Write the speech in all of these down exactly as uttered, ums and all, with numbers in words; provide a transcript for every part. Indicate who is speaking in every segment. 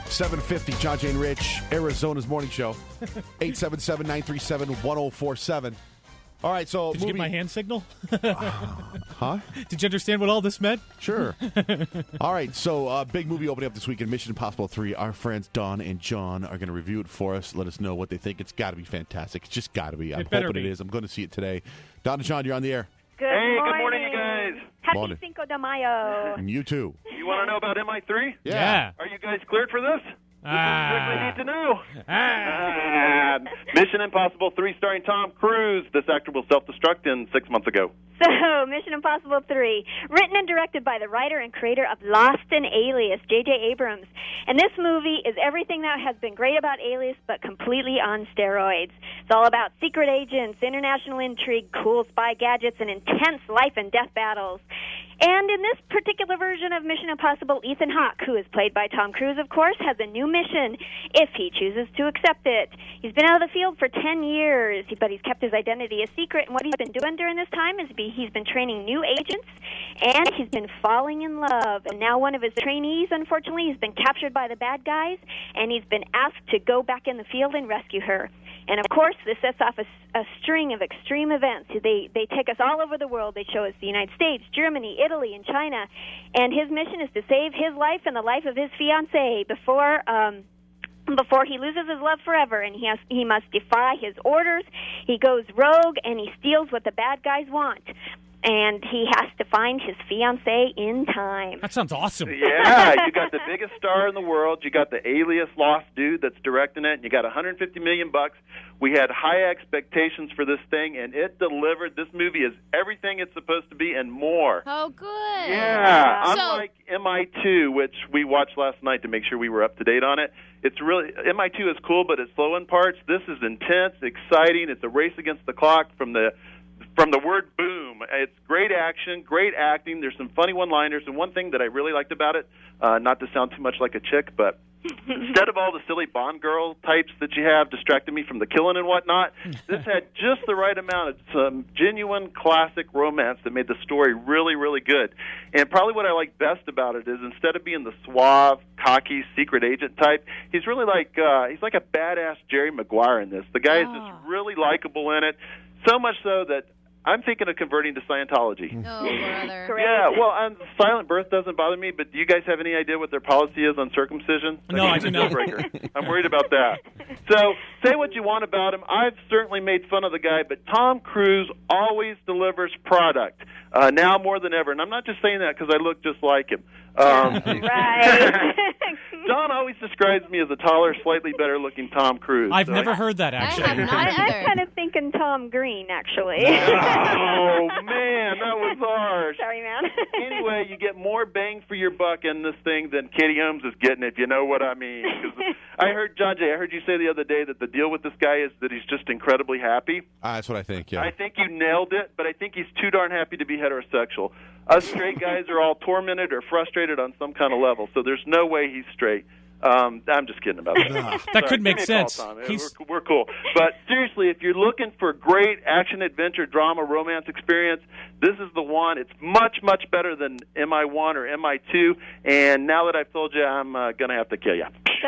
Speaker 1: seven fifty, John Jane Rich, Arizona's morning show. eight seven seven, nine three seven, one oh four seven. All right, so
Speaker 2: Did
Speaker 1: movie...
Speaker 2: you get my hand signal?
Speaker 1: uh, huh?
Speaker 2: Did you understand what all this meant?
Speaker 1: Sure. All right, so uh, big movie opening up this weekend, Mission Impossible three. Our friends Don and John are going to review it for us, let us know what they think. It's got to be fantastic. It's just got to be. I'm
Speaker 2: It better
Speaker 1: hoping
Speaker 2: be.
Speaker 1: it is. I'm going to see it today. Don and John, you're on the air.
Speaker 3: Good
Speaker 4: Hey,
Speaker 3: morning.
Speaker 4: good morning, you guys.
Speaker 3: Happy
Speaker 1: Morning.
Speaker 3: Cinco de Mayo.
Speaker 1: And you too.
Speaker 4: You want to know about M I three?
Speaker 1: Yeah.
Speaker 4: Are you guys cleared for this? This is what we need to know.
Speaker 2: Ah.
Speaker 4: Ah. Mission Impossible three starring Tom Cruise. This actor will self-destruct in six months ago.
Speaker 3: So, Mission Impossible three, written and directed by the writer and creator of Lost and Alias, J J Abrams. And this movie is everything that has been great about Alias, but completely on steroids. It's all about secret agents, international intrigue, cool spy gadgets, and intense life and death battles. And in this particular version of Mission Impossible, Ethan Hawke, who is played by Tom Cruise, of course, has a new mission if he chooses to accept it. He's been out of the field for ten years, but he's kept his identity a secret. And what he's been doing during this time is be, he's been training new agents, and he's been falling in love. And now one of his trainees, unfortunately, has been captured by the bad guys, and he's been asked to go back in the field and rescue her. And, of course, this sets off a, a string of extreme events. They they take us all over the world. They show us the United States, Germany, Italy, and China. And his mission is to save his life and the life of his fiancée before um, before he loses his love forever. And he has he must defy his orders. He goes rogue, and he steals what the bad guys want. And he has to find his fiancée in time.
Speaker 2: That sounds awesome.
Speaker 4: Yeah, you got the biggest star in the world. You got the Alias Lost dude that's directing it. And you got one hundred fifty million bucks. We had high expectations for this thing, and it delivered. This movie is everything it's supposed to be and more.
Speaker 5: Oh, good.
Speaker 4: Yeah,
Speaker 5: So-
Speaker 4: unlike M I two, which we watched last night to make sure we were up to date on it. It's really M I two is cool, but it's slow in parts. This is intense, exciting. It's a race against the clock from the from the word boom. It's great action, great acting. There's some funny one-liners, and one thing that I really liked about it, uh, not to sound too much like a chick, but instead of all the silly Bond girl types that you have distracting me from the killing and whatnot, this had just the right amount of some genuine classic romance that made the story really, really good. And probably what I like best about it is instead of being the suave, cocky, secret agent type, he's really like uh, he's like a badass Jerry Maguire in this. The guy is
Speaker 5: Ah.
Speaker 4: just really likable in it, so much so that I'm thinking of converting to Scientology.
Speaker 5: Oh, brother.
Speaker 3: Correct.
Speaker 4: Yeah, well, um, silent birth doesn't bother me, but do you guys have any idea what their policy is on circumcision?
Speaker 2: No, I
Speaker 4: That's
Speaker 2: do
Speaker 4: a
Speaker 2: not.
Speaker 4: deal-breaker. I'm worried about that. So, say what you want about him. I've certainly made fun of the guy, but Tom Cruise always delivers product, uh, now more than ever. And I'm not just saying that because I look just like him. Um,
Speaker 3: Right.
Speaker 4: Don always describes me as a taller, slightly better-looking Tom Cruise.
Speaker 2: I've
Speaker 4: so
Speaker 2: never
Speaker 4: I-
Speaker 2: heard that,
Speaker 5: I
Speaker 2: actually.
Speaker 5: have not
Speaker 3: I, I'm
Speaker 5: either.
Speaker 3: kind of thinking Tom Green, actually.
Speaker 4: Oh, man, that was harsh.
Speaker 3: Sorry, man.
Speaker 4: Anyway, you get more bang for your buck in this thing than Katie Holmes is getting, if you know what I mean. 'Cause I heard, John Jay, I heard you say the other day that the deal with this guy is that he's just incredibly happy.
Speaker 1: Ah, that's what I think, yeah.
Speaker 4: I think you nailed it, but I think he's too darn happy to be heterosexual. Us straight guys are all tormented or frustrated on some kind of level, so there's no way he's straight. Um, I'm just kidding about that.
Speaker 1: Nah.
Speaker 2: That
Speaker 4: Sorry,
Speaker 2: could make
Speaker 4: give me a call,
Speaker 2: sense.
Speaker 4: Tom.
Speaker 2: He's-
Speaker 4: We're, we're cool. But seriously, if you're looking for great action, adventure, drama, romance experience, this is the one. It's much, much better than M I one or M I two. And now that I've told you, I'm uh, going to have to kill you.
Speaker 3: So,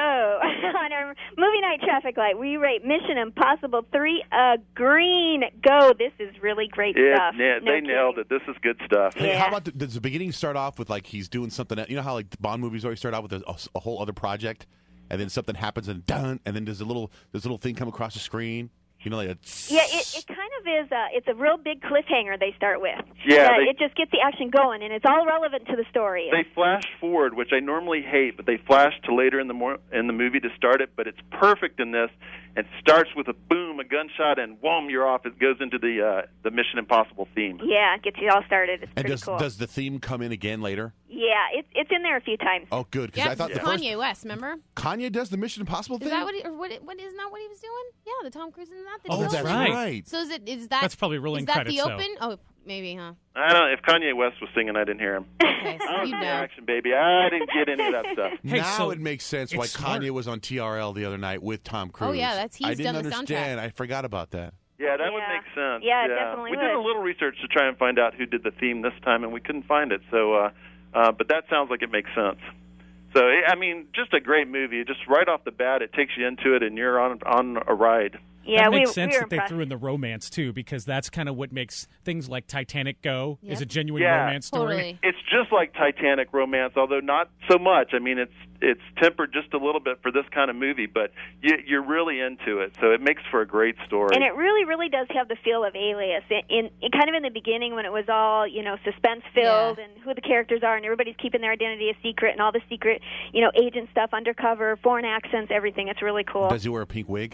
Speaker 3: on our movie night traffic light, we rate Mission Impossible three a green. Go. This is really great
Speaker 4: It,
Speaker 3: stuff.
Speaker 4: na-
Speaker 3: No
Speaker 4: they nailed
Speaker 3: kidding.
Speaker 4: it. This is good stuff.
Speaker 1: Hey,
Speaker 3: Yeah.
Speaker 1: how about the, does the beginning start off with like he's doing something? You know how like the Bond movies always start out with a, a, a whole other project, and then something happens and done, and then there's a little there's a little thing come across the screen. You know, like a
Speaker 3: Yeah, it, it kind of is. A, it's a real big cliffhanger they start with.
Speaker 4: Yeah,
Speaker 3: Uh,
Speaker 4: they-
Speaker 3: it just gets the action going, and it's all relevant to the story.
Speaker 4: They flash forward, which I normally hate, but they flash to later in the mor- in the movie to start it. But it's perfect in this. It starts with a boom, a gunshot, and whoom, you're off. It goes into the uh, the Mission Impossible theme.
Speaker 3: Yeah, it gets you all started. It's
Speaker 1: and
Speaker 3: pretty
Speaker 1: does
Speaker 3: cool.
Speaker 1: does the theme come in again later?
Speaker 3: Yeah, it's it's in there a few times.
Speaker 1: Oh, good, because
Speaker 5: Yeah,
Speaker 1: I thought
Speaker 5: it's
Speaker 1: the first
Speaker 5: Kanye West, remember?
Speaker 1: Kanye does the Mission Impossible
Speaker 5: Is
Speaker 1: thing.
Speaker 5: that what, he, or what, what, isn't that what he was doing? Yeah, the Tom Cruise in that. The
Speaker 2: Oh,
Speaker 5: deal?
Speaker 2: that's
Speaker 1: right.
Speaker 2: right.
Speaker 5: So is it, is that,
Speaker 2: That's probably rolling
Speaker 5: is that
Speaker 2: credits,
Speaker 5: the
Speaker 2: though.
Speaker 5: open? Oh, maybe, huh?
Speaker 4: I don't. If Kanye West was singing, I didn't hear him.
Speaker 5: Okay, so
Speaker 4: I don't
Speaker 5: you
Speaker 4: see
Speaker 5: know.
Speaker 4: action, baby. I didn't get any of that stuff.
Speaker 2: Hey,
Speaker 1: now
Speaker 2: so
Speaker 1: it makes sense why
Speaker 2: it's smart.
Speaker 1: Kanye was on T R L the other night with Tom Cruise.
Speaker 5: Oh, yeah, that's- he's
Speaker 1: I didn't
Speaker 5: done the
Speaker 1: understand. I forgot about that.
Speaker 4: Yeah, that would
Speaker 3: Yeah.
Speaker 4: make sense.
Speaker 3: Yeah, it definitely
Speaker 4: We did a
Speaker 3: would.
Speaker 4: little research to try and find out who did the theme this time, and we couldn't find it. So, uh, uh, but that sounds like it makes sense. So, I mean, just a great movie. Just right off the bat, it takes you into it, and you're on on a ride.
Speaker 3: Yeah,
Speaker 2: that
Speaker 3: we,
Speaker 2: makes sense
Speaker 3: we were
Speaker 2: that they
Speaker 3: impressed.
Speaker 2: threw in the romance too, because that's kind of what makes things like Titanic go.
Speaker 5: Yep.
Speaker 2: Is a genuine
Speaker 4: Yeah.
Speaker 2: romance story.
Speaker 5: Totally.
Speaker 4: It's just like Titanic romance, although not so much. I mean, it's it's tempered just a little bit for this kind of movie, but you, you're really into it, so it makes for a great story.
Speaker 3: And it really, really does have the feel of Alias. In, in, in kind of in the beginning, when it was all you know suspense filled
Speaker 5: Yeah.
Speaker 3: and who the characters are, and everybody's keeping their identity a secret, and all the secret you know agent stuff, undercover, foreign accents, everything. It's really cool.
Speaker 1: Does he wear a pink wig?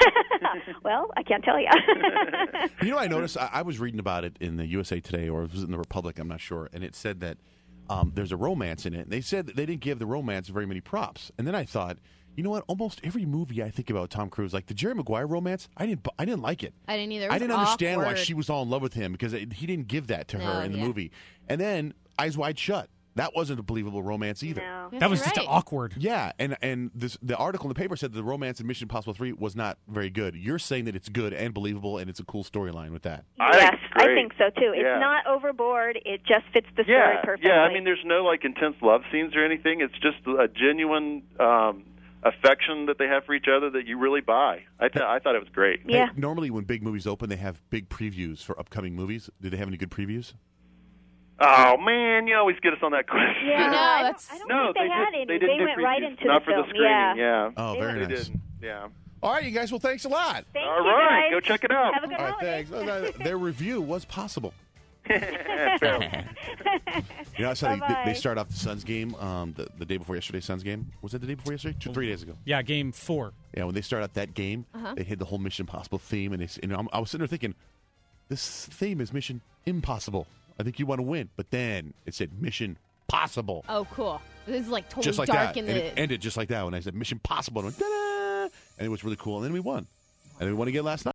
Speaker 3: Well, I can't tell you.
Speaker 1: You know, I noticed. I, I was reading about it in the U S A Today, or it was in the Republic. I'm not sure, and it said that um, there's a romance in it. And they said that they didn't give the romance very many props. And then I thought, you know what? Almost every movie I think about Tom Cruise, like the Jerry Maguire romance, I didn't. I didn't like it.
Speaker 5: I didn't either. It
Speaker 1: I
Speaker 5: was
Speaker 1: didn't understand why
Speaker 5: awkward.
Speaker 1: she was all in love with him because it, he didn't give that to her
Speaker 5: No,
Speaker 1: in the
Speaker 5: yeah.
Speaker 1: movie. And then Eyes Wide Shut. That wasn't a believable romance either.
Speaker 3: No.
Speaker 5: Yes,
Speaker 2: That was
Speaker 5: you're
Speaker 2: just
Speaker 5: right.
Speaker 2: awkward.
Speaker 1: Yeah, and and this the article in the paper said that the romance in Mission Impossible three was not very good. You're saying that it's good and believable, and it's a cool storyline with that.
Speaker 4: I think
Speaker 3: Yes,
Speaker 4: it's
Speaker 3: I
Speaker 4: great.
Speaker 3: think so too. It's
Speaker 4: Yeah.
Speaker 3: not overboard. It just fits the story
Speaker 4: yeah,
Speaker 3: perfectly.
Speaker 4: yeah. I mean, there's no like intense love scenes or anything. It's just a genuine um, affection that they have for each other that you really buy. I th- I thought it was great.
Speaker 3: Yeah.
Speaker 1: Hey, normally, when big movies open, they have big previews for upcoming movies. Do they have any good previews?
Speaker 4: Oh man, you always get us on that question.
Speaker 3: Yeah,
Speaker 5: I know,
Speaker 3: I don't,
Speaker 5: that's-
Speaker 3: I don't
Speaker 4: No,
Speaker 3: think they, had
Speaker 4: did,
Speaker 3: any.
Speaker 4: they didn't do
Speaker 3: went right
Speaker 4: previews.
Speaker 3: into
Speaker 4: Not
Speaker 3: the
Speaker 4: for
Speaker 3: film.
Speaker 4: the screening.
Speaker 3: Yeah.
Speaker 4: Yeah.
Speaker 1: Oh,
Speaker 3: They
Speaker 1: very
Speaker 3: were-
Speaker 4: They
Speaker 1: nice.
Speaker 4: did. Yeah.
Speaker 1: All right, you guys. Well, thanks a lot.
Speaker 3: Thank
Speaker 4: All
Speaker 3: you
Speaker 4: right,
Speaker 3: guys.
Speaker 4: go check it out.
Speaker 3: Have a good
Speaker 1: All right,
Speaker 3: holiday.
Speaker 1: thanks. Well, that- Their review was possible.
Speaker 4: Fair.
Speaker 1: You know, I saw they,
Speaker 3: Bye-bye.
Speaker 1: they start off the Suns game um, the, the day before yesterday's Suns game. Was it the day before yesterday? Two, three days ago.
Speaker 2: Yeah, game four.
Speaker 1: Yeah, when they start out that game,
Speaker 5: Uh-huh.
Speaker 1: they hit the whole Mission Impossible theme, and, it's, and I'm, I was sitting there thinking, this theme is Mission Impossible. I think you want to win, but then it said Mission Possible,
Speaker 5: Oh, cool. This is like totally
Speaker 1: just like
Speaker 5: dark
Speaker 1: that,
Speaker 5: in
Speaker 1: and
Speaker 5: the.
Speaker 1: it ended just like that when I said Mission Possible, and, I went, "Ta-da!" And it was really cool, and then we won, and we won again last night.